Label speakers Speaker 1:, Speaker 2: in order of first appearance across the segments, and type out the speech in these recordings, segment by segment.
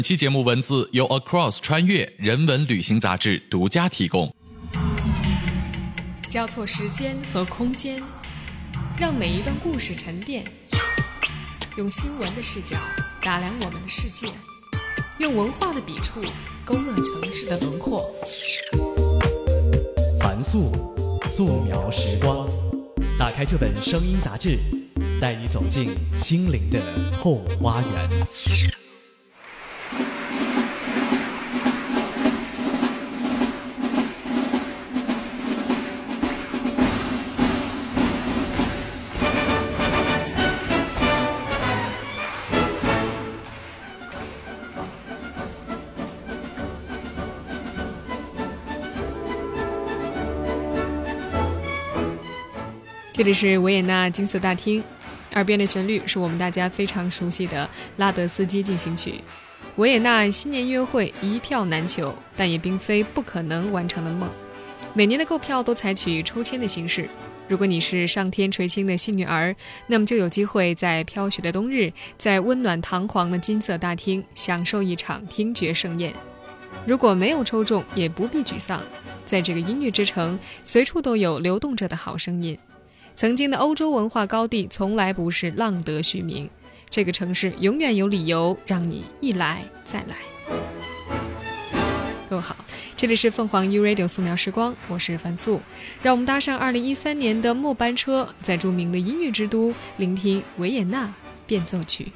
Speaker 1: 本期节目文字由 Across 穿越人文旅行杂志独家提供。
Speaker 2: 交错时间和空间，让每一段故事沉淀，用新闻的视角打量我们的世界，用文化的笔触勾勒城市的轮廓。
Speaker 3: 凡素素描时光，打开这本声音杂志，带你走进心灵的后花园。
Speaker 2: 这里是维也纳金色大厅，耳边的旋律是我们大家非常熟悉的拉德斯基进行曲。维也纳新年音乐会一票难求，但也并非不可能完成的梦。每年的购票都采取抽签的形式，如果你是上天垂青的幸运儿，那么就有机会在飘雪的冬日，在温暖堂皇的金色大厅享受一场听觉盛宴。如果没有抽中，也不必沮丧，在这个音乐之城，随处都有流动着的好声音。曾经的欧洲文化高地从来不是浪得虚名，这个城市永远有理由让你一来再来。各位好，这里是凤凰 U Radio 素描时光，我是樊素，让我们搭上2013年的末班车，在著名的音乐之都聆听维也纳变奏曲。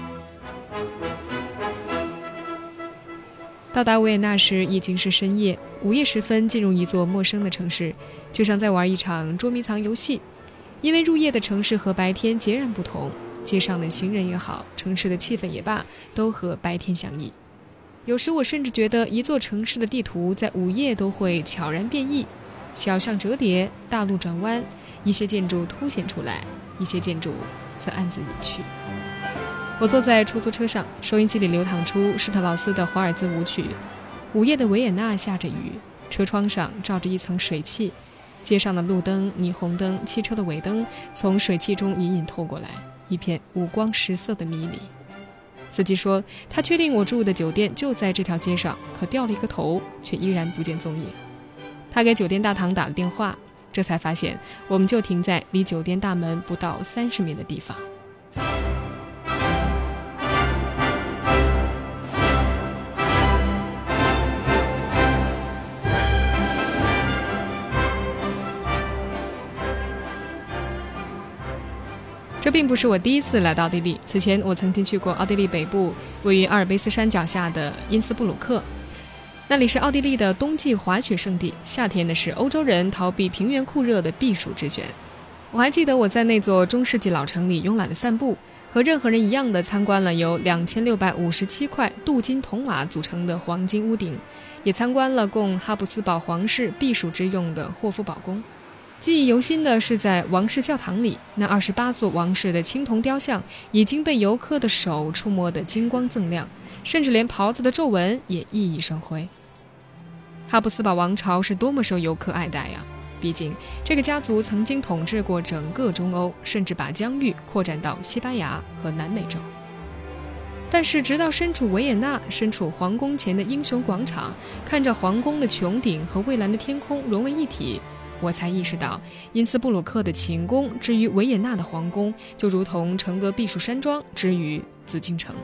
Speaker 2: 到达维也纳时已经是深夜，午夜时分进入一座陌生的城市，就像在玩一场捉迷藏游戏。因为入夜的城市和白天截然不同，街上的行人也好，城市的气氛也罢，都和白天相异。有时我甚至觉得一座城市的地图在午夜都会悄然变异，小巷折叠，大路转弯，一些建筑凸显出来，一些建筑则暗自隐去。我坐在出租车上，收音机里流淌出施特劳斯的华尔兹舞曲。午夜的维也纳下着雨，车窗上罩着一层水汽，街上的路灯、霓虹灯、汽车的尾灯从水汽中隐隐透过来，一片五光十色的迷离。司机说他确定我住的酒店就在这条街上，可掉了一个头，却依然不见踪影。他给酒店大堂打了电话，这才发现我们就停在离酒店大门不到30米的地方。这并不是我第一次来到奥地利，此前我曾经去过奥地利北部位于阿尔卑斯山脚下的因斯布鲁克，那里是奥地利的冬季滑雪胜地，夏天的是欧洲人逃避平原酷热的避暑之选。我还记得我在那座中世纪老城里慵懒的散步，和任何人一样的参观了由2657块镀金铜瓦组成的黄金屋顶，也参观了供哈布斯堡皇室避暑之用的霍夫堡宫。记忆犹新的是，在王室教堂里，那28座王室的青铜雕像已经被游客的手触摸得金光锃亮，甚至连袍子的皱纹也熠熠生辉。哈布斯堡王朝是多么受游客爱戴呀！毕竟这个家族曾经统治过整个中欧，甚至把疆域扩展到西班牙和南美洲。但是直到身处维也纳，身处皇宫前的英雄广场，看着皇宫的穹顶和蔚蓝的天空融为一体，我才意识到，因斯布鲁克的寝宫之于维也纳的皇宫，就如同承德避暑山庄之于紫禁城。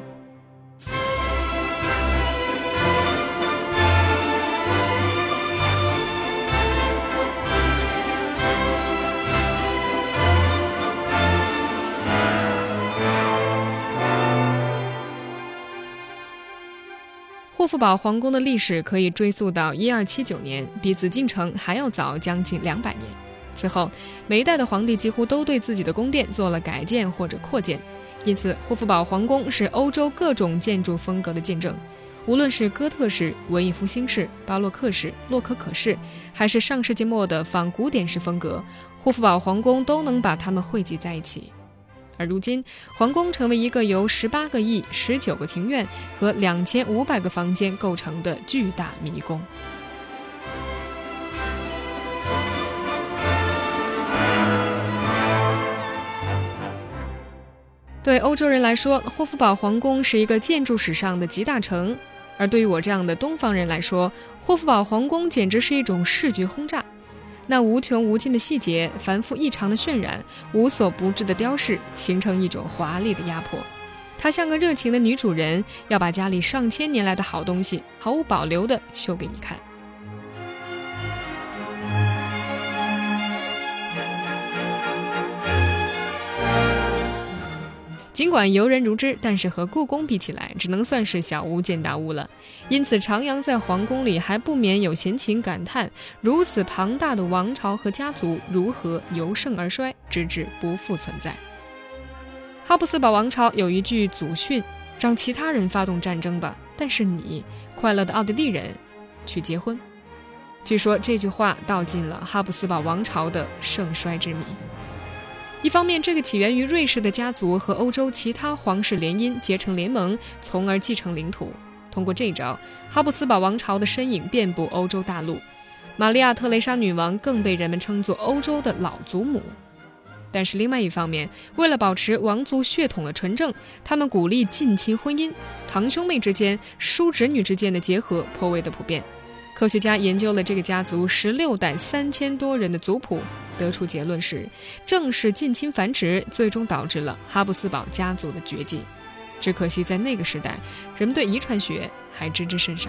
Speaker 2: 霍夫堡皇宫的历史可以追溯到1279年，比紫禁城还要早将近200年。此后，每一代的皇帝几乎都对自己的宫殿做了改建或者扩建，因此霍夫堡皇宫是欧洲各种建筑风格的见证。无论是哥特式、文艺复兴式、巴洛克式、洛可可式，还是上世纪末的仿古典式风格，霍夫堡皇宫都能把它们汇集在一起。而如今，皇宫成为一个由18个翼、19个庭院和2500个房间构成的巨大迷宫。 对欧洲人来说，霍夫堡皇宫是一个建筑史上的集大成，而对于我这样的东方人来说，霍夫堡皇宫简直是一种视觉轰炸。那无穷无尽的细节，繁复异常的渲染，无所不至的雕饰，形成一种华丽的压迫。她像个热情的女主人，要把家里上千年来的好东西毫无保留地秀给你看。尽管游人如织，但是和故宫比起来，只能算是小巫见大巫了。因此徜徉在皇宫里，还不免有闲情感叹，如此庞大的王朝和家族如何由盛而衰，直至不复存在。哈布斯堡王朝有一句祖训，让其他人发动战争吧，但是你，快乐的奥地利人，去结婚。据说这句话道尽了哈布斯堡王朝的盛衰之谜。一方面，这个起源于瑞士的家族和欧洲其他皇室联姻结成联盟，从而继承领土。通过这招，哈布斯堡王朝的身影遍布欧洲大陆。玛利亚·特蕾莎女王更被人们称作欧洲的老祖母。但是另外一方面，为了保持王族血统的纯正，他们鼓励近亲婚姻，堂兄妹之间、叔侄女之间的结合颇为的普遍。科学家研究了这个家族16代3000多人的族谱，得出结论是，正是近亲繁殖最终导致了哈布斯堡家族的绝迹。只可惜在那个时代，人们对遗传学还知之甚少。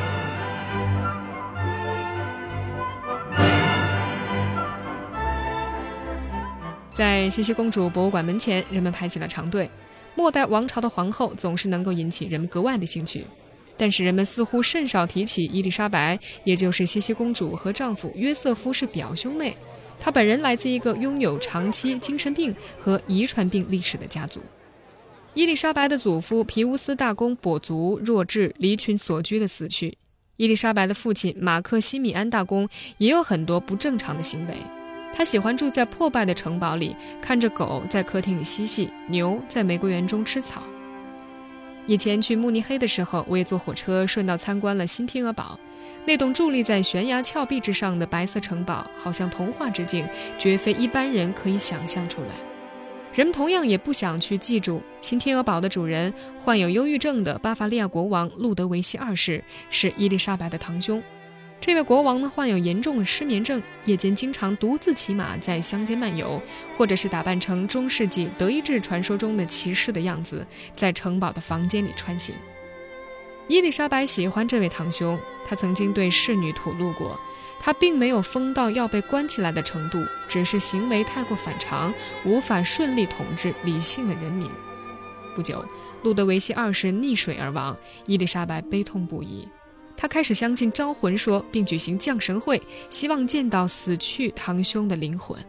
Speaker 2: 在茜茜公主博物馆门前，人们排起了长队。末代王朝的皇后总是能够引起人们格外的兴趣，但是人们似乎甚少提起伊丽莎白，也就是茜茜公主和丈夫约瑟夫是表兄妹。她本人来自一个拥有长期精神病和遗传病历史的家族。伊丽莎白的祖父皮乌斯大公跛足弱智，离群索居的死去。伊丽莎白的父亲马克西米安大公也有很多不正常的行为。他喜欢住在破败的城堡里，看着狗在客厅里嬉戏，牛在玫瑰园中吃草。以前去慕尼黑的时候，我也坐火车顺道参观了新天鹅堡。那栋伫立在悬崖峭壁之上的白色城堡，好像童话之境，绝非一般人可以想象出来。人们同样也不想去记住，新天鹅堡的主人患有忧郁症的巴伐利亚国王路德维希2世是伊丽莎白的堂兄。这位国王呢，患有严重的失眠症，夜间经常独自骑马在乡间漫游，或者是打扮成中世纪德意志传说中的骑士的样子，在城堡的房间里穿行。伊丽莎白喜欢这位堂兄，她曾经对侍女吐露过，他并没有疯到要被关起来的程度，只是行为太过反常，无法顺利统治理性的人民。不久，路德维希2世溺水而亡，伊丽莎白悲痛不已。他开始相信招魂说，并举行降神会，希望见到死去堂兄的灵魂。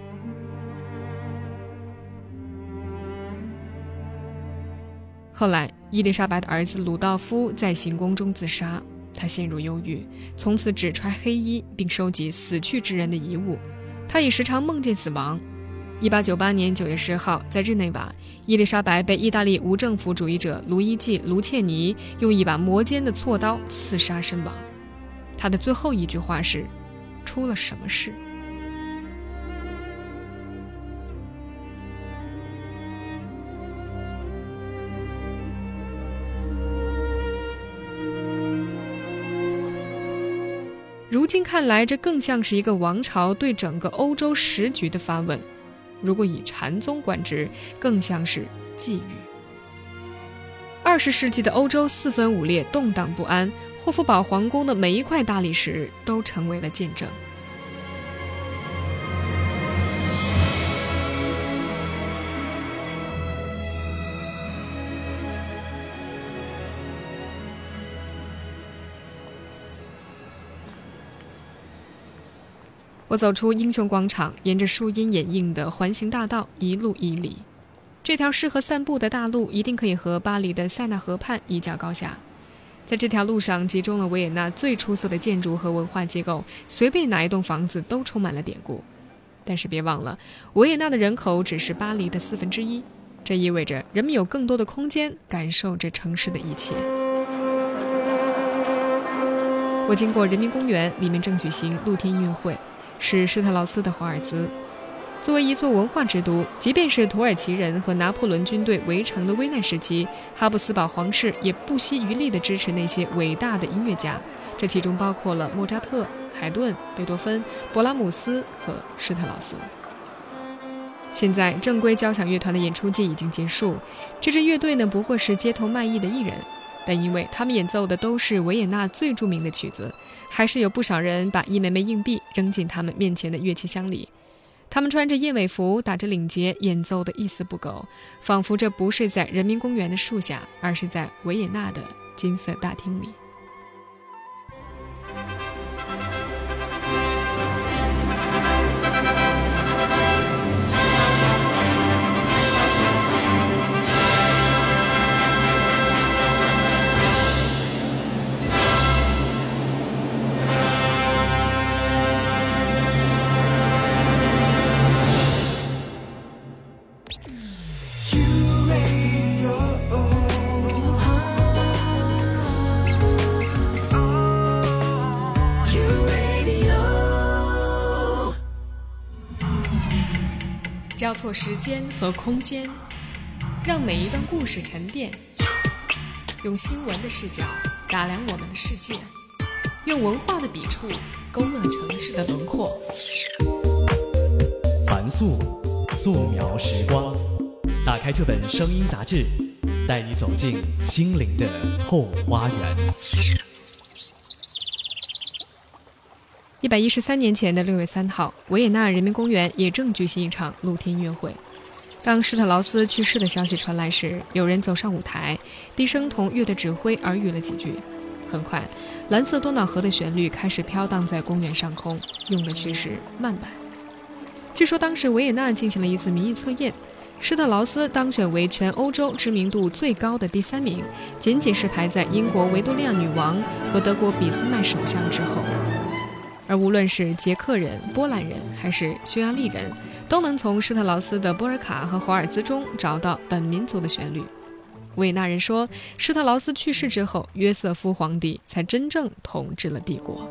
Speaker 2: 后来，伊丽莎白的儿子鲁道夫在行宫中自杀，他陷入忧郁，从此只穿黑衣，并收集死去之人的遗物。他也时常梦见死亡。1898年9月10号，在日内瓦，伊丽莎白被意大利无政府主义者卢伊季·卢切尼用一把磨尖的锉刀刺杀身亡。他的最后一句话是：出了什么事？如今看来，这更像是一个王朝对整个欧洲时局的发问。如果以禅宗观之，更像是际遇。20世纪的欧洲四分五裂，动荡不安，霍夫堡皇宫的每一块大理石都成为了见证。我走出英雄广场，沿着树荫掩映的环形大道一路以里。这条适合散步的大路一定可以和巴黎的塞纳河畔一较高下。在这条路上集中了维也纳最出色的建筑和文化结构，随便哪一栋房子都充满了典故。但是别忘了，维也纳的人口只是巴黎的1/4，这意味着人们有更多的空间感受这城市的一切。我经过人民公园，里面正举行露天音乐会，是施特劳斯的华尔兹。 作为一座文化之都，即便是土耳其人和拿破仑军队围城的危难时期，哈布斯堡皇室也不惜余力地支持那些伟大的音乐家，这其中包括了莫扎特、海顿、贝多芬、勃拉姆斯和施特劳斯。现在正规交响乐团的演出季已经结束，这支乐队呢不过是街头卖艺的艺人，但因为他们演奏的都是维也纳最著名的曲子，还是有不少人把一枚枚硬币扔进他们面前的乐器箱里。他们穿着燕尾服，打着领结，演奏的一丝不苟，仿佛这不是在人民公园的树下，而是在维也纳的金色大厅里。交错时间和空间，让每一段故事沉淀，用新闻的视角打量我们的世界，用文化的笔触勾勒城市的轮廓。
Speaker 3: 凡素素描时光，打开这本声音杂志，带你走进心灵的后花园。
Speaker 2: 113年前的6月3号，维也纳人民公园也正举行一场露天音乐会。当施特劳斯去世的消息传来时，有人走上舞台，低声同乐队指挥耳语了几句。很快，蓝色多瑙河的旋律开始飘荡在公园上空，用的却是慢板。据说当时维也纳进行了一次民意测验，施特劳斯当选为全欧洲知名度最高的第3名，仅仅是排在英国维多利亚女王和德国俾斯麦首相之后。而无论是捷克人、波兰人还是匈牙利人，都能从施特劳斯的波尔卡和华尔兹中找到本民族的旋律。维也纳人说，施特劳斯去世之后，约瑟夫皇帝才真正统治了帝国。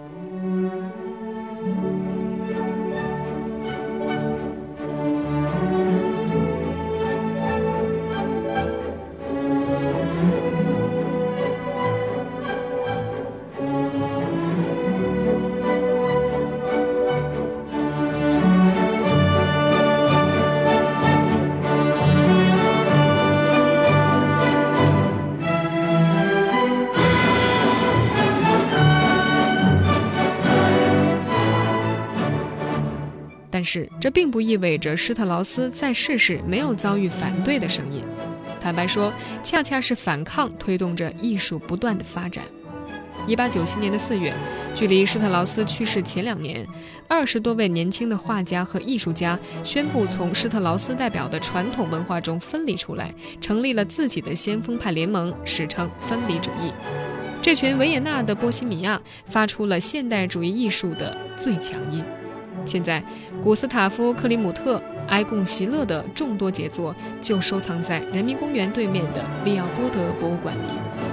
Speaker 2: 但是这并不意味着施特劳斯在世时没有遭遇反对的声音。坦白说，恰恰是反抗推动着艺术不断的发展。1897年的4月，距离施特劳斯去世前2年，20多位年轻的画家和艺术家宣布从施特劳斯代表的传统文化中分离出来，成立了自己的先锋派联盟，史称分离主义。这群维也纳的波西米亚发出了现代主义艺术的最强音。现在，古斯塔夫·克里姆特、埃贡·席勒的众多杰作就收藏在人民公园对面的利奥波德博物馆里。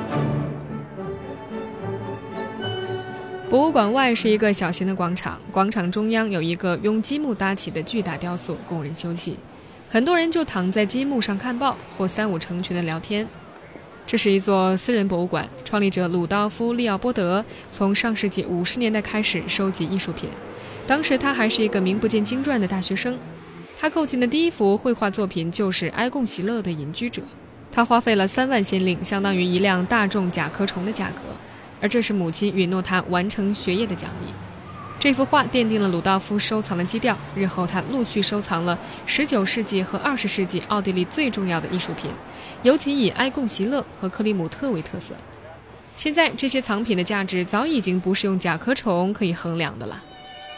Speaker 2: 博物馆外是一个小型的广场，广场中央有一个用积木搭起的巨大雕塑，供人休息。很多人就躺在积木上看报，或3、5成群的聊天。这是一座私人博物馆，创立者鲁道夫·利奥波德从上世纪50年代开始收集艺术品。当时他还是一个名不见经传的大学生，他购进的第一幅绘画作品就是埃贡·席勒的《隐居者》，他花费了3万先令，相当于1辆大众甲壳虫的价格，而这是母亲允诺他完成学业的奖励。这幅画奠定了鲁道夫收藏的基调，日后他陆续收藏了19世纪和20世纪奥地利最重要的艺术品，尤其以埃贡·席勒和克里姆特为特色。现在这些藏品的价值早已经不是用甲壳虫可以衡量的了。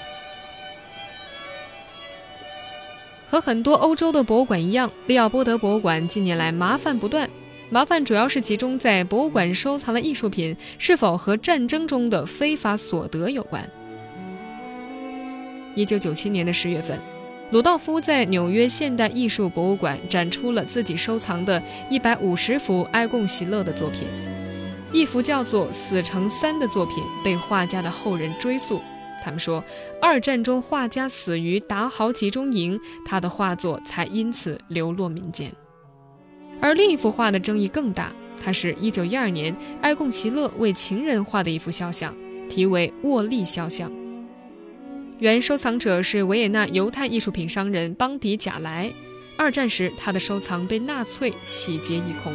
Speaker 2: 和很多欧洲的博物馆一样，利奥波德博物馆近年来麻烦不断，麻烦主要是集中在博物馆收藏的艺术品是否和战争中的非法所得有关。1997年的10月份，鲁道夫在纽约现代艺术博物馆展出了自己收藏的150幅埃贡·席勒的作品。一幅叫做《死城3》的作品被画家的后人追溯， 他们说，二战中画家死于打好集中营，他的画作才因此流落民间。而另一幅画的争议更大，它是1912年埃贡·席勒为情人画的一幅肖像，题为沃利肖像。原收藏者是维也纳犹太艺术品商人邦迪·贾莱，二战时他的收藏被纳粹洗劫一空。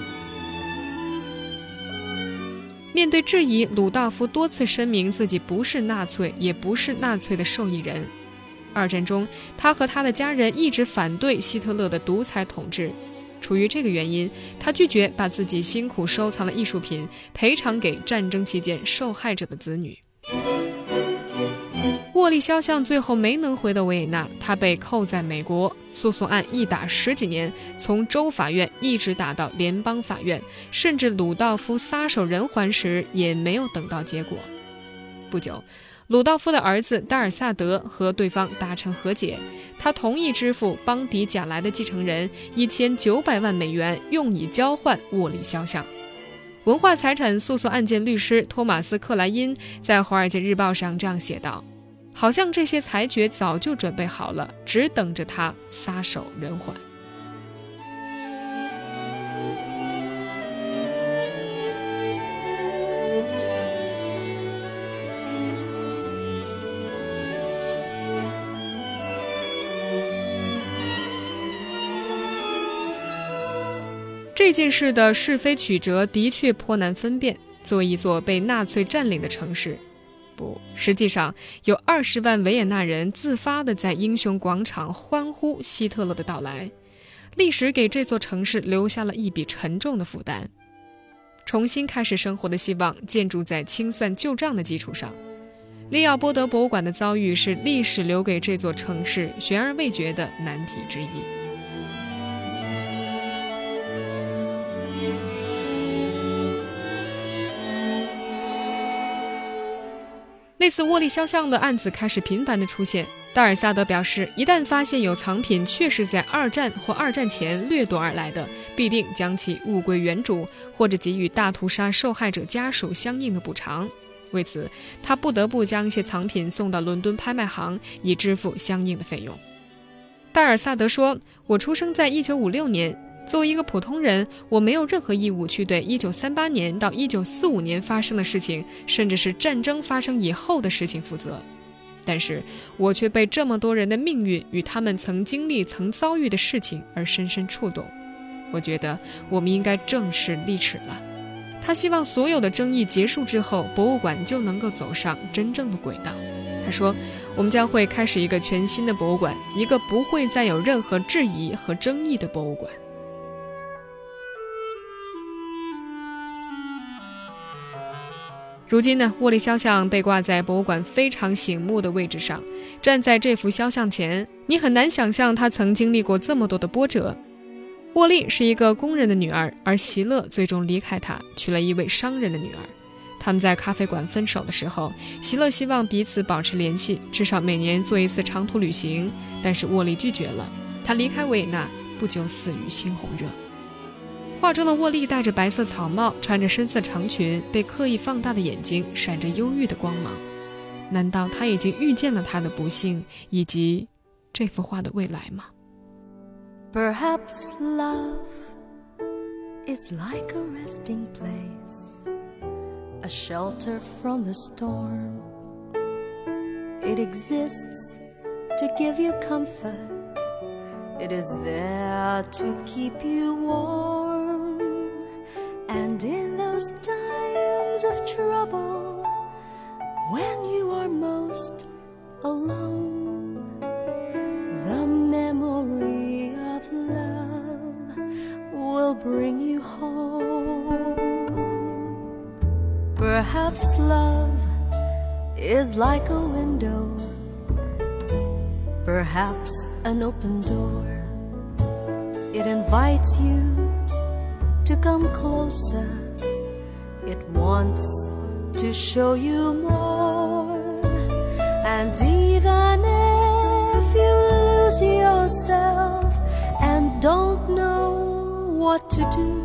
Speaker 2: 面对质疑，鲁道夫多次声明自己不是纳粹，也不是纳粹的受益人。二战中，他和他的家人一直反对希特勒的独裁统治。出于这个原因，他拒绝把自己辛苦收藏的艺术品赔偿给战争期间受害者的子女。沃利肖像最后没能回到维也纳，他被扣在美国，诉讼案一打10几年，从州法院一直打到联邦法院，甚至鲁道夫撒手人寰时也没有等到结果。不久，鲁道夫的儿子戴尔萨德和对方达成和解，他同意支付邦迪贾莱的继承人$1900万，用以交换沃利肖像。文化财产诉讼案件律师托马斯·克莱因在《华尔街日报》上这样写道，好像这些裁决早就准备好了，只等着他撒手人寰。这件事的是非曲折的确颇难分辨。作为一座被纳粹占领的城市，实际上有20万维也纳人自发地在英雄广场欢呼希特勒的到来。历史给这座城市留下了一笔沉重的负担。重新开始生活的希望建筑在清算旧账的基础上。利奥波德博物馆的遭遇是历史留给这座城市悬而未决的难题之一。类似沃利肖像的案子开始频繁地出现。戴尔萨德表示，一旦发现有藏品确实在二战或二战前掠夺而来的，必定将其物归原主，或者给予大屠杀受害者家属相应的补偿。为此，他不得不将一些藏品送到伦敦拍卖行，以支付相应的费用。戴尔萨德说，我出生在1956年，作为一个普通人，我没有任何义务去对1938年到1945年发生的事情，甚至是战争发生以后的事情负责。但是我却被这么多人的命运与他们曾经历、曾遭遇的事情而深深触动。我觉得我们应该正视历史了。他希望所有的争议结束之后，博物馆就能够走上真正的轨道。他说，我们将会开始一个全新的博物馆，一个不会再有任何质疑和争议的博物馆。如今呢，沃利肖像被挂在博物馆非常醒目的位置上。站在这幅肖像前，你很难想象他曾经历过这么多的波折。沃利是一个工人的女儿，而席勒最终离开他，娶了一位商人的女儿。他们在咖啡馆分手的时候，席勒希望彼此保持联系，至少每年做一次长途旅行，但是沃利拒绝了。他离开维也纳不久死于猩红热。画中的沃利戴着白色草帽，穿着深色长裙，被刻意放大的眼睛闪着忧郁的光芒。难道他已经预见了他的不幸以及这幅画的未来吗？
Speaker 4: Perhaps love is like a resting place, a shelter from the storm. It exists to give you comfort. It is there to keep you warm. And in those times of trouble, when you are most alone, the memory of love will bring you home. Perhaps love is like a window, perhaps an open door. It invites you to come closer. It wants to show you more. And even if you lose yourself and don't know what to do,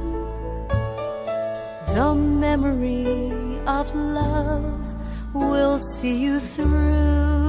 Speaker 4: the memory of love will see you through.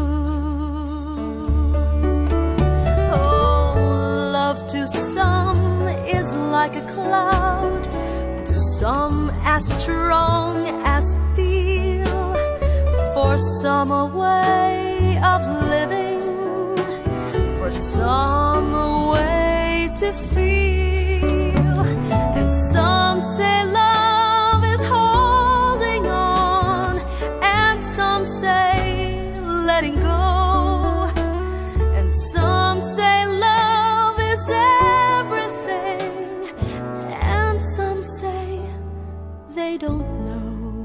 Speaker 4: like a cloud, to some as strong as steel, for some a way of living, for some a way to feel. And some say love is holding on, and some say letting go, and some say love is everything, and some say they don't know.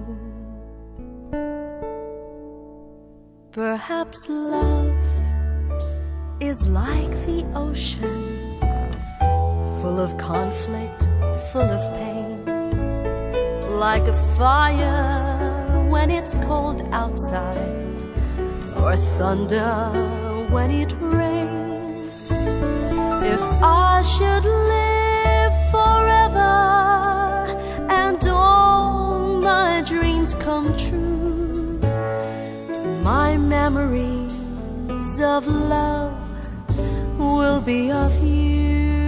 Speaker 4: Perhaps love is like the ocean, full of conflict, full of pain, like a fire when it's cold outside, or thunder when it rains. If I should live forever and all my dreams come true, my memories of love will be of you.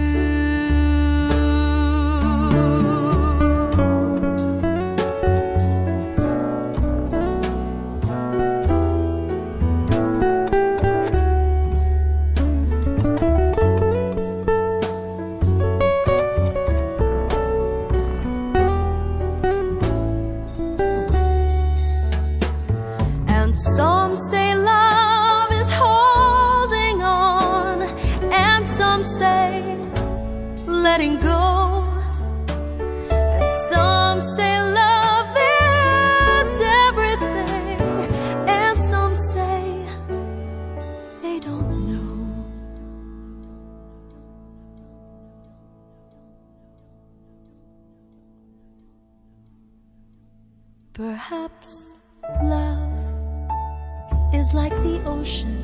Speaker 4: And some say love is holding on, and some say letting go, and some say love is everything, and some say they don't know. Perhaps love is like the ocean,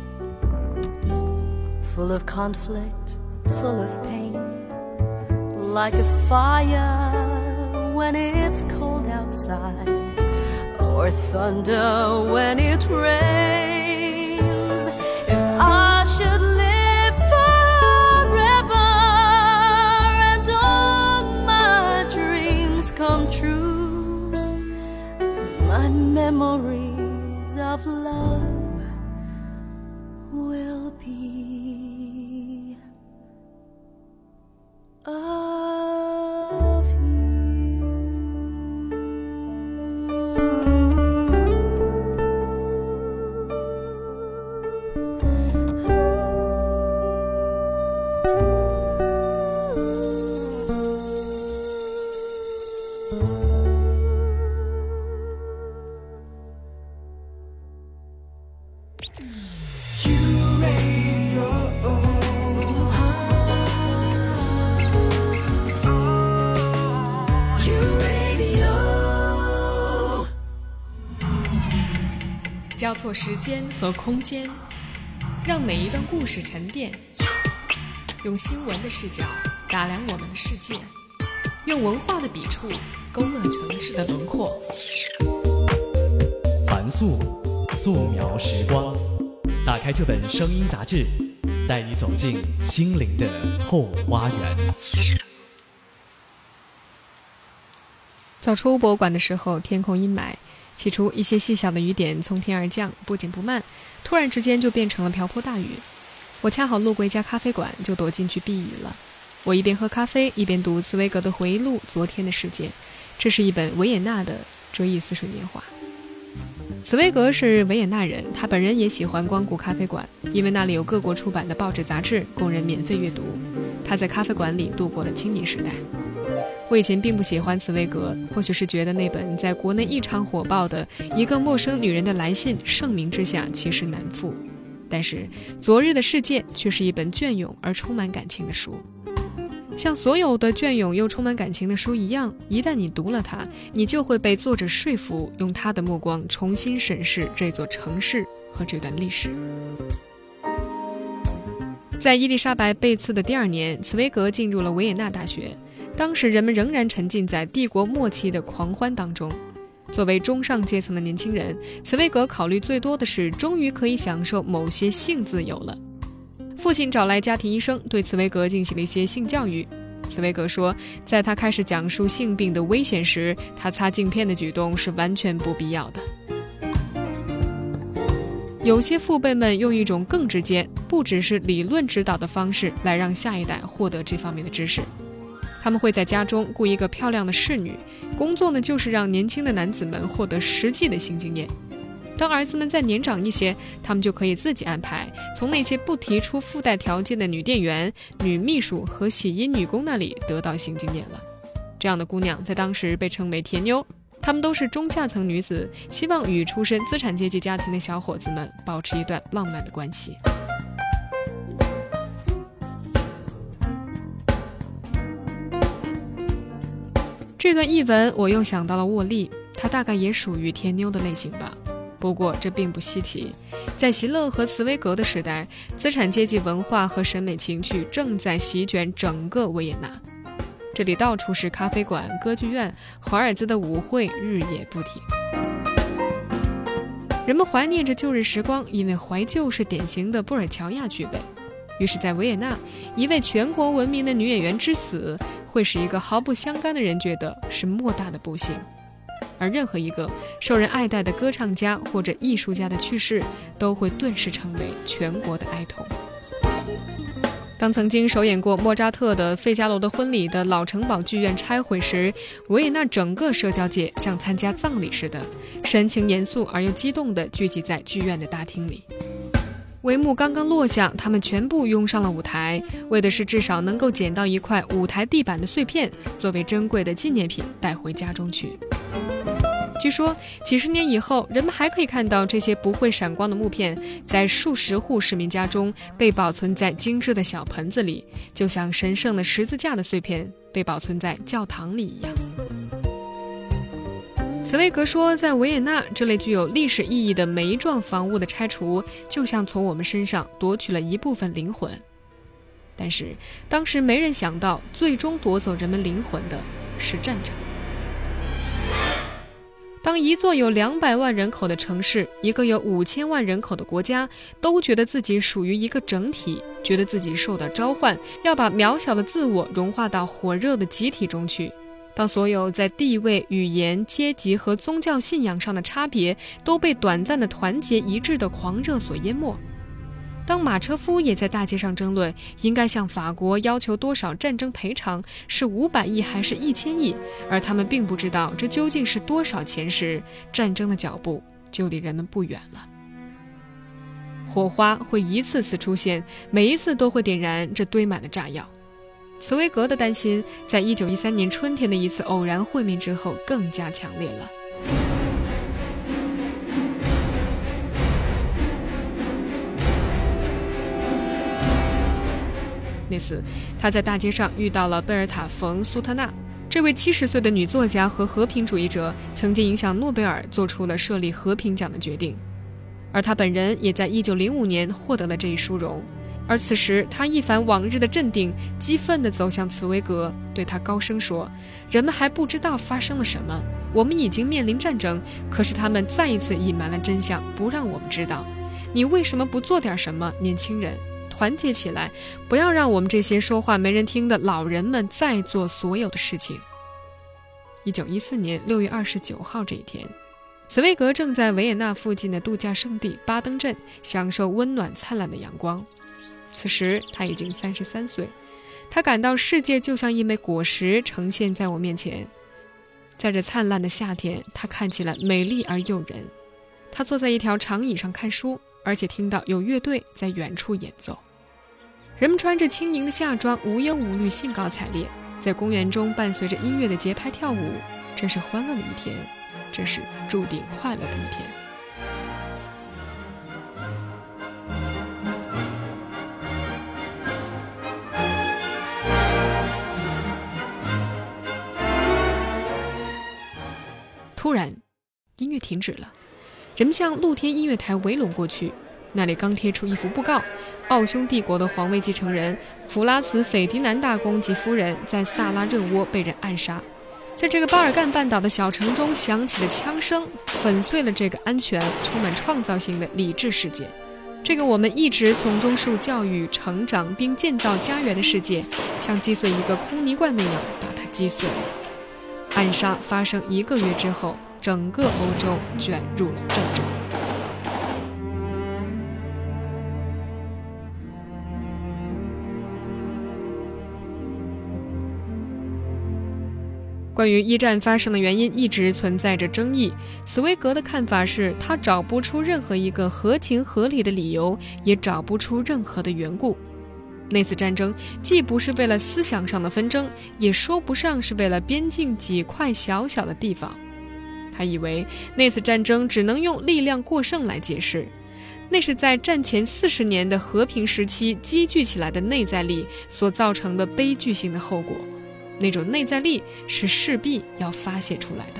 Speaker 4: full of conflict, full of pain, like a fire when it's cold outside, or thunder when it rains. If I should live forever and all my dreams come true, my memories of love will be of you.
Speaker 2: 交错时间和空间，让每一段故事沉淀，用新闻的视角打量我们的世界，用文化的笔触勾勒城市的轮廓。
Speaker 3: 凡素，素描时光，打开这本声音杂志，带你走进心灵的后花园。
Speaker 2: 走出博物馆的时候，天空阴霾，起初一些细小的雨点从天而降，不紧不慢，突然之间就变成了瓢泼大雨。我恰好路过一家咖啡馆，就躲进去避雨了。我一边喝咖啡，一边读茨威格的回忆录《昨天的世界》，这是一本维也纳的追忆似水年华。茨威格是维也纳人，他本人也喜欢光顾咖啡馆，因为那里有各国出版的报纸杂志供人免费阅读。他在咖啡馆里度过了青年时代。我以前并不喜欢茨威格，或许是觉得那本在国内异常火爆的一个陌生女人的来信盛名之下其实难副。但是昨日的世界却是一本隽永而充满感情的书。像所有的隽永又充满感情的书一样，一旦你读了它，你就会被作者说服，用他的目光重新审视这座城市和这段历史。在伊丽莎白被刺的第2年，茨威格进入了维也纳大学。当时人们仍然沉浸在帝国末期的狂欢当中。作为中上阶层的年轻人，茨威格考虑最多的是终于可以享受某些性自由了。父亲找来家庭医生，对茨威格进行了一些性教育。 茨威格说，在他开始讲述性病的危险时，他擦镜片的举动是完全不必要的。有些父辈们用一种更直接，不只是理论指导的方式来让下一代获得这方面的知识。他们会在家中雇一个漂亮的侍女，工作呢就是让年轻的男子们获得实际的性经验。当儿子们再年长一些，他们就可以自己安排，从那些不提出附带条件的女店员、女秘书和洗衣女工那里得到性经验了。这样的姑娘在当时被称为甜妞，她们都是中下层女子，希望与出身资产阶级家庭的小伙子们保持一段浪漫的关系。这段译文我又想到了沃利，他大概也属于甜妞的类型吧。不过这并不稀奇，在席勒和茨威格的时代，资产阶级文化和审美情趣正在席卷整个维也纳。这里到处是咖啡馆、歌剧院，华尔兹的舞会日夜不停。人们怀念着旧日时光，因为怀旧是典型的布尔乔亚具备。于是在维也纳，一位全国闻名的女演员之死，会使一个毫不相干的人觉得是莫大的不幸。而任何一个受人爱戴的歌唱家或者艺术家的去世，都会顿时成为全国的哀痛。当曾经首演过莫扎特的《费加罗的婚礼》的老城堡剧院拆毁时，维也纳整个社交界像参加葬礼似的，神情严肃而又激动地聚集在剧院的大厅里。帷幕刚刚落下，他们全部拥上了舞台，为的是至少能够捡到一块舞台地板的碎片，作为珍贵的纪念品带回家中去。据说几十年以后，人们还可以看到这些不会闪光的木片在数十户市民家中被保存在精致的小盆子里，就像神圣的十字架的碎片被保存在教堂里一样。茨威格说，在维也纳，这类具有历史意义的煤状房屋的拆除，就像从我们身上夺取了一部分灵魂。但是当时没人想到，最终夺走人们灵魂的是战争。当一座有200万人口的城市，一个有5000万人口的国家，都觉得自己属于一个整体，觉得自己受到召唤，要把渺小的自我融化到火热的集体中去，当所有在地位、语言、阶级和宗教信仰上的差别都被短暂的团结一致的狂热所淹没，当马车夫也在大街上争论应该向法国要求多少战争赔偿，是500亿还是1000亿，而他们并不知道这究竟是多少钱时，战争的脚步就离人们不远了。火花会一次次出现，每一次都会点燃这堆满的炸药。茨威格的担心在1913年春天的一次偶然会面之后更加强烈了。那次他在大街上遇到了贝尔塔·冯·苏特纳，这位70岁的女作家和和平主义者曾经影响诺贝尔做出了设立和平奖的决定，而他本人也在1905年获得了这一殊荣。而此时他一反往日的镇定，激愤地走向茨威格，对他高声说，人们还不知道发生了什么，我们已经面临战争，可是他们再一次隐瞒了真相，不让我们知道。你为什么不做点什么，年轻人？团结起来，不要让我们这些说话没人听的老人们再做所有的事情。1914年6月29号这一天，茨威格正在维也纳附近的度假胜地巴登镇享受温暖灿烂的阳光。此时他已经33岁，他感到世界就像一枚果实呈现在我面前。在这灿烂的夏天，他看起来美丽而诱人。他坐在一条长椅上看书，而且听到有乐队在远处演奏。人们穿着轻盈的夏装，无忧无虑，兴高采烈，在公园中伴随着音乐的节拍跳舞。这是欢乐的一天，这是注定快乐的一天。突然，音乐停止了，人们向露天音乐台围拢过去。那里刚贴出一幅布告，奥匈帝国的皇位继承人弗拉茨·斐迪南大公及夫人在萨拉热窝被人暗杀。在这个巴尔干半岛的小城中响起的枪声，粉碎了这个安全、充满创造性的理智事件。 这个我们一直从中受教育、成长并建造家园的世界，像击碎一个空泥罐那样把它击碎了。暗杀发生1个月之后，整个欧洲卷入了战争。关于一战发生的原因一直存在着争议。茨威格的看法是，他找不出任何一个合情合理的理由，也找不出任何的缘故。那次战争既不是为了思想上的纷争，也说不上是为了边境几块小小的地方。他以为那次战争只能用力量过剩来解释，那是在战前40年的和平时期积聚起来的内在力所造成的悲剧性的后果。那种内在力是势必要发泄出来的。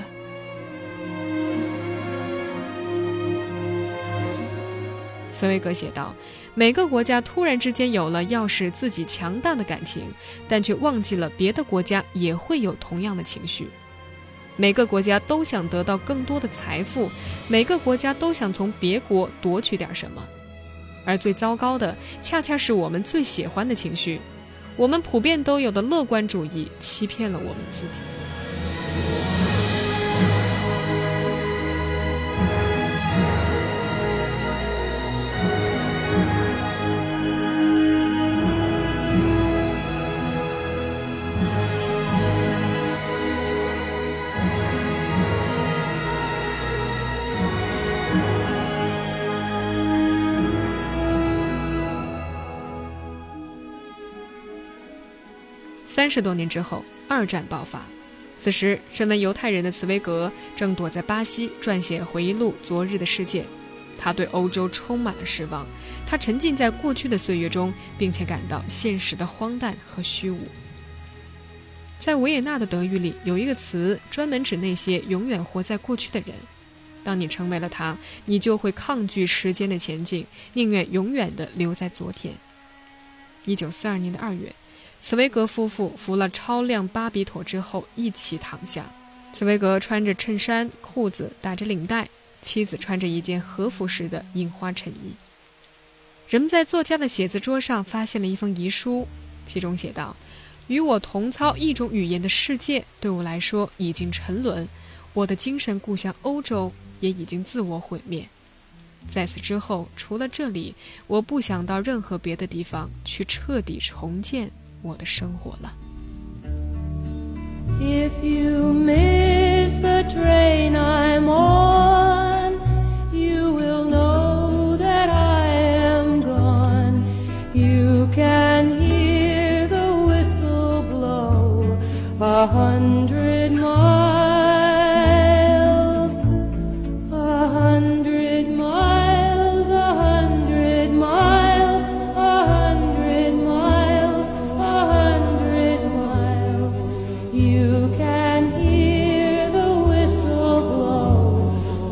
Speaker 2: 茨威格写道，每个国家突然之间有了要使自己强大的感情，但却忘记了别的国家也会有同样的情绪。每个国家都想得到更多的财富，每个国家都想从别国夺取点什么，而最糟糕的恰恰是我们最喜欢的情绪，我们普遍都有的乐观主义欺骗了我们自己。30多年之后，2战爆发。此时，身为犹太人的茨威格正躲在巴西撰写回忆录《昨日的世界》。他对欧洲充满了失望，他沉浸在过去的岁月中，并且感到现实的荒诞和虚无。在维也纳的德语里，有一个词专门指那些永远活在过去的人。当你成为了他，你就会抗拒时间的前进，宁愿永远地留在昨天。1942年的2月，茨威格夫妇服了超量巴比妥之后一起躺下。茨威格穿着衬衫、裤子，打着领带，妻子穿着一件和服式的印花衬衣。人们在作家的写字桌上发现了一封遗书，其中写道：与我同操一种语言的世界对我来说已经沉沦，我的精神故乡欧洲也已经自我毁灭。在此之后，除了这里，我不想到任何别的地方去彻底重建我的生活了。
Speaker 5: If you miss the train I'm on, you will know that I am gone. You can hear the whistle blow 100 miles, 100 miles, 100 miles, 100 miles, 100 miles. You can hear the whistle blow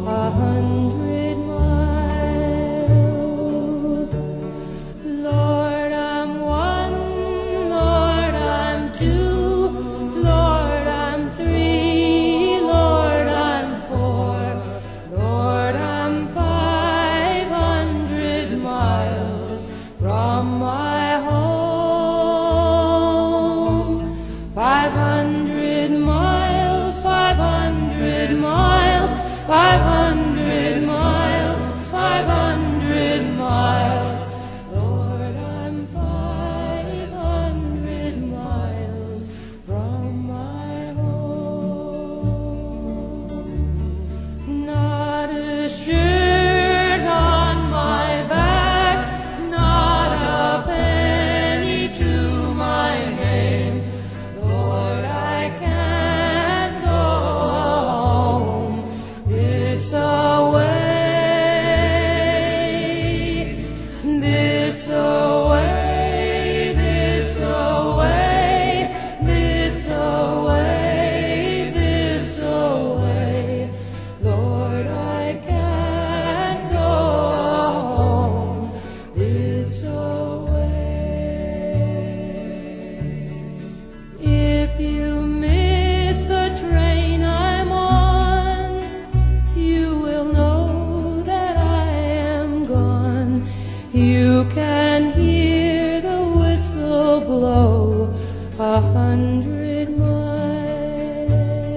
Speaker 5: You can hear the whistle blow 100 miles.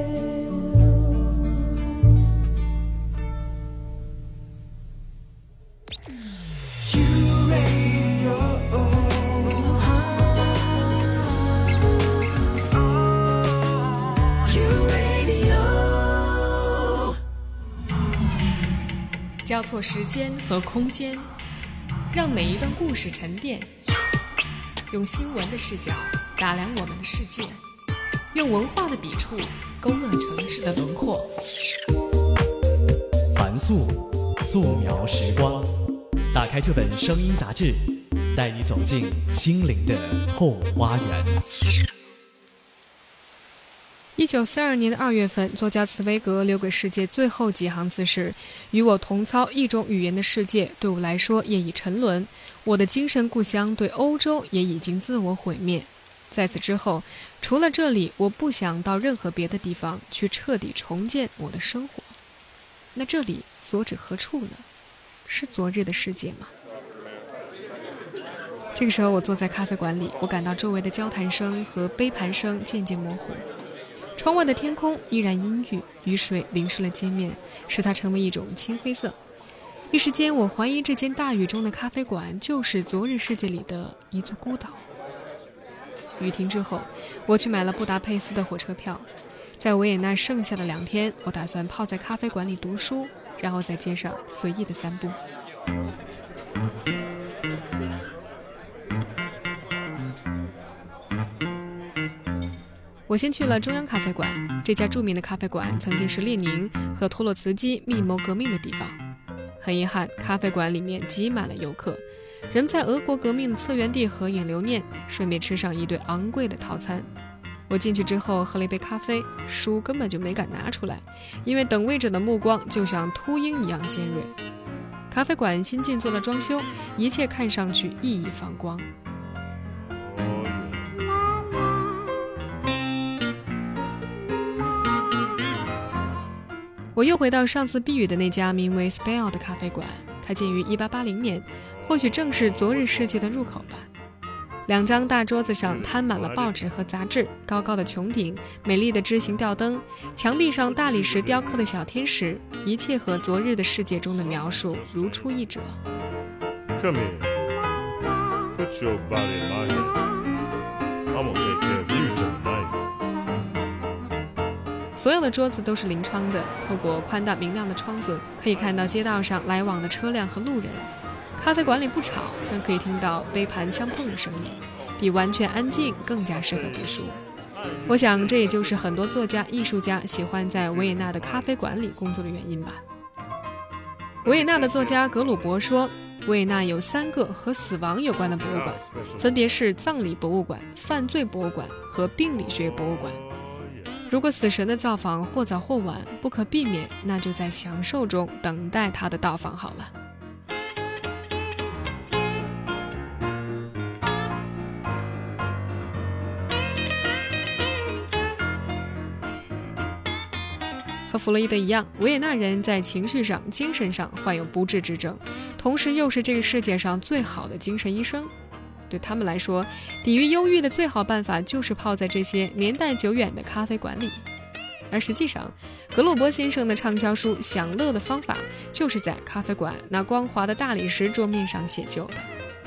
Speaker 6: You radio. You radio.
Speaker 2: 交错时间和空间，让每一段故事沉淀，用新闻的视角打量我们的世界，用文化的笔触勾勒城市的轮廓。
Speaker 3: 凡素，素描时光。打开这本声音杂志，带你走进心灵的后花园。
Speaker 2: 1942年的2月份，作家茨威格留给世界最后几行字是：与我同操一种语言的世界对我来说也已沉沦，我的精神故乡对欧洲也已经自我毁灭。在此之后，除了这里，我不想到任何别的地方去彻底重建我的生活。那这里所指何处呢？是昨日的世界吗？这个时候我坐在咖啡馆里，我感到周围的交谈声和杯盘声渐渐模糊，窗外的天空依然阴郁，雨水淋湿了街面，使它成为一种青黑色。一时间我怀疑这间大雨中的咖啡馆就是昨日世界里的一座孤岛。雨停之后，我去买了布达佩斯的火车票。在维也纳剩下的2天，我打算泡在咖啡馆里读书，然后在街上随意的散步。我先去了中央咖啡馆，这家著名的咖啡馆曾经是列宁和托洛茨基密谋革命的地方。很遗憾，咖啡馆里面挤满了游客，人在俄国革命的策源地合影留念，顺便吃上一顿昂贵的套餐。我进去之后喝了一杯咖啡，书根本就没敢拿出来，因为等位者的目光就像秃鹰一样尖锐。咖啡馆新近做了装修，一切看上去熠熠放光。我又回到上次避雨的那家名为 Spell 的咖啡馆，开建于1880年，或许正是昨日世界的入口吧。2张大桌子上摊满了报纸和杂志，高高的穹顶，美丽的枝形吊灯，墙壁上大理石雕刻的小天使，一切和昨日的世界中的描述如出一辙。
Speaker 7: Come here. Put your body in my hand. I'm gonna take care of you tonight.
Speaker 2: 所有的桌子都是临窗的，透过宽大明亮的窗子，可以看到街道上来往的车辆和路人。咖啡馆里不吵，但可以听到杯盘相碰的声音，比完全安静更加适合读书。我想这也就是很多作家、艺术家喜欢在维也纳的咖啡馆里工作的原因吧。维也纳的作家格鲁伯说，维也纳有3个和死亡有关的博物馆，分别是葬礼博物馆、犯罪博物馆和病理学博物馆。如果死神的造访或早或晚不可避免，那就在享受中等待他的到访好了。和弗洛伊德一样，维也纳人在情绪上、精神上患有不治之症，同时又是这个世界上最好的精神医生。对他们来说，抵御忧郁的最好办法就是泡在这些年代久远的咖啡馆里。而实际上，格鲁伯先生的畅销书《享乐的方法》就是在咖啡馆那光滑的大理石桌面上写就的。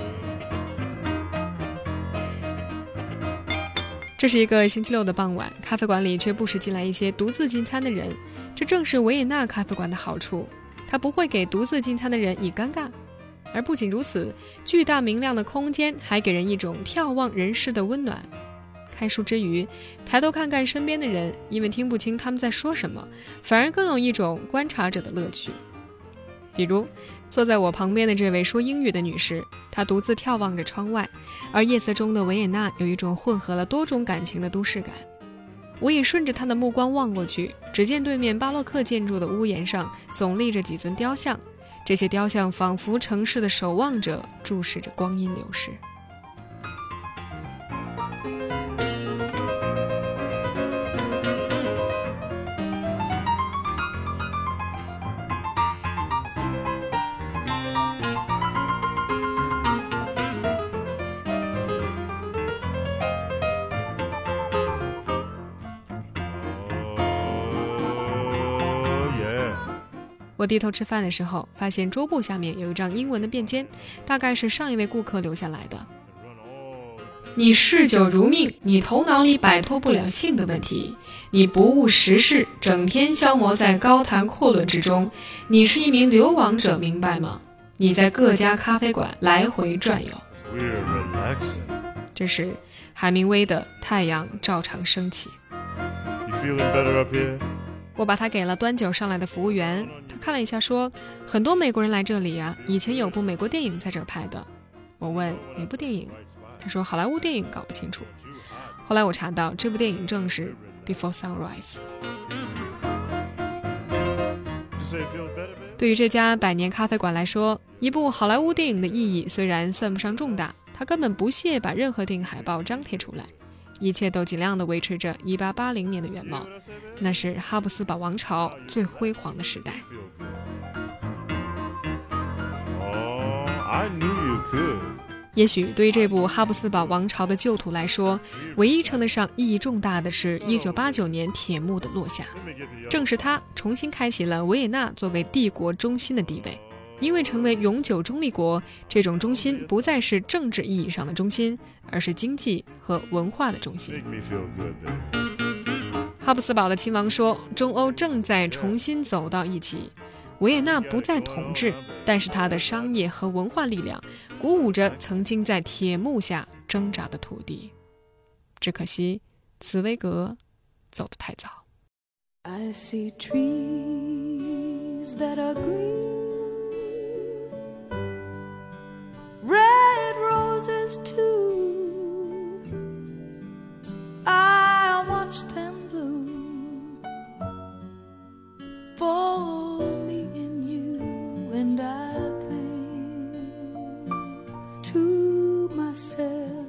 Speaker 2: 这是一个星期六的傍晚，咖啡馆里却不时进来一些独自进餐的人，这正是维也纳咖啡馆的好处，它不会给独自进餐的人以尴尬。而不仅如此，巨大明亮的空间还给人一种眺望人世的温暖。看书之余，抬头看看身边的人，因为听不清他们在说什么，反而更有一种观察者的乐趣。比如坐在我旁边的这位说英语的女士，她独自眺望着窗外，而夜色中的维也纳有一种混合了多种感情的都市感。我也顺着她的目光望过去，只见对面巴洛克建筑的屋檐上耸立着几尊雕像，这些雕像仿佛城市的守望者，注视着光阴流逝。 我低头吃饭的时候，发现桌布下面有一张英文的便笺，大概是上一位顾客留下来的。你嗜酒如命，你头脑里摆脱不了性的问题，你不务实事，整天消磨在高谈阔论之中，你是一名流亡者，明白吗？你在各家咖啡馆来回转悠。这是海明威的《太阳照常升起》。我把它给了端酒上来的服务员，他看了一下说，很多美国人来这里啊，以前有部美国电影在这儿拍的。我问哪部电影，他说好莱坞电影，搞不清楚。后来我查到这部电影正是 Before Sunrise。 对于这家百年咖啡馆来说，一部好莱坞电影的意义虽然算不上重大，他根本不屑把任何电影海报张贴出来，一切都尽量地维持着1880年的原貌，那是哈布斯堡王朝最辉煌的时代。也许对于这部哈布斯堡王朝的旧图来说，唯一称得上意义重大的是1989年铁幕的落下，正是它重新开启了维也纳作为帝国中心的地位。因为成为永久中立国，这种中心不再是政治意义上的中心，而是经济和文化的中心。哈布斯堡的亲王说，中欧正在重新走到一起，维也纳不再统治，但是它的商业和文化力量鼓舞着曾经在铁幕下挣扎的土地。只可惜茨威格走得太早。
Speaker 4: I see trees that are green, red roses too. I watch them bloom for me and you, and I think to myself,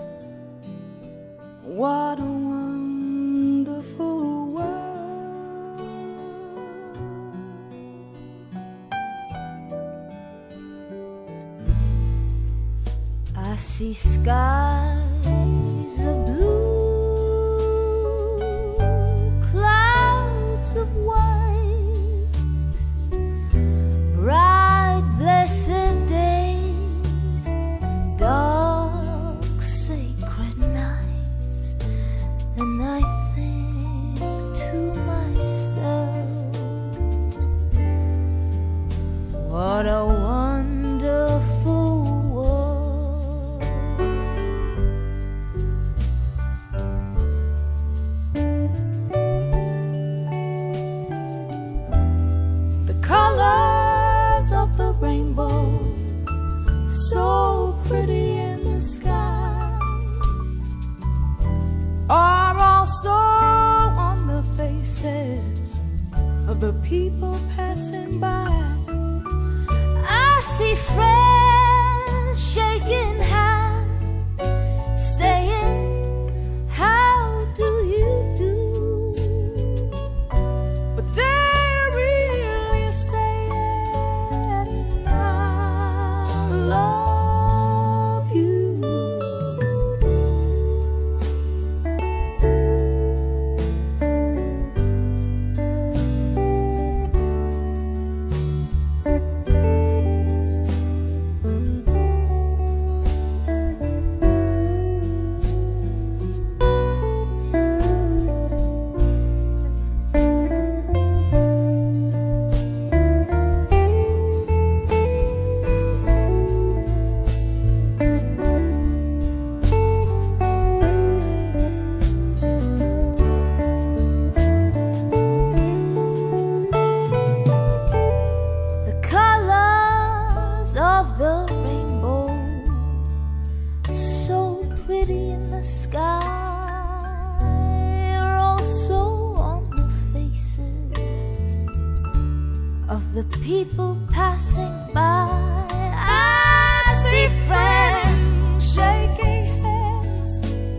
Speaker 4: what a wonderful world. I see skies of blue, clouds of white, bright blessed days, dark sacred nights, and I think to myself, what a wonderful world. The colors of the rainbow, so pretty in the sky, are also on the faces of the people passing by. I see friends shaking hands, saying, how do you do? But they're really saying, I love you. The colors of the rainbow, so pretty in the sky, are also on the faces of the people passing by. I see friends shaking hands,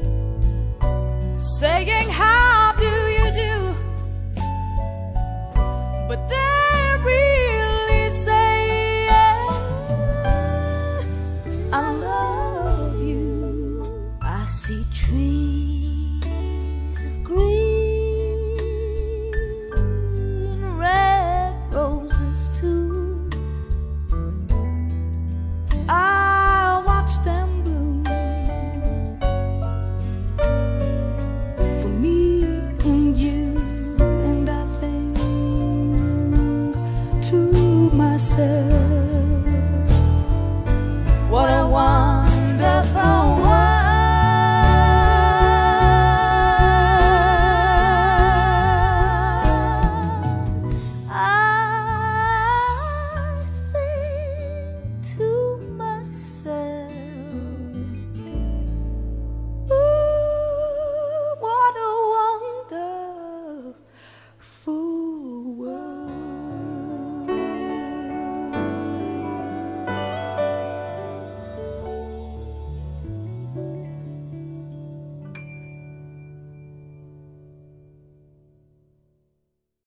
Speaker 4: saying, how do you do? But they're really saying, I love you. I see trees of green, red roses
Speaker 5: myself.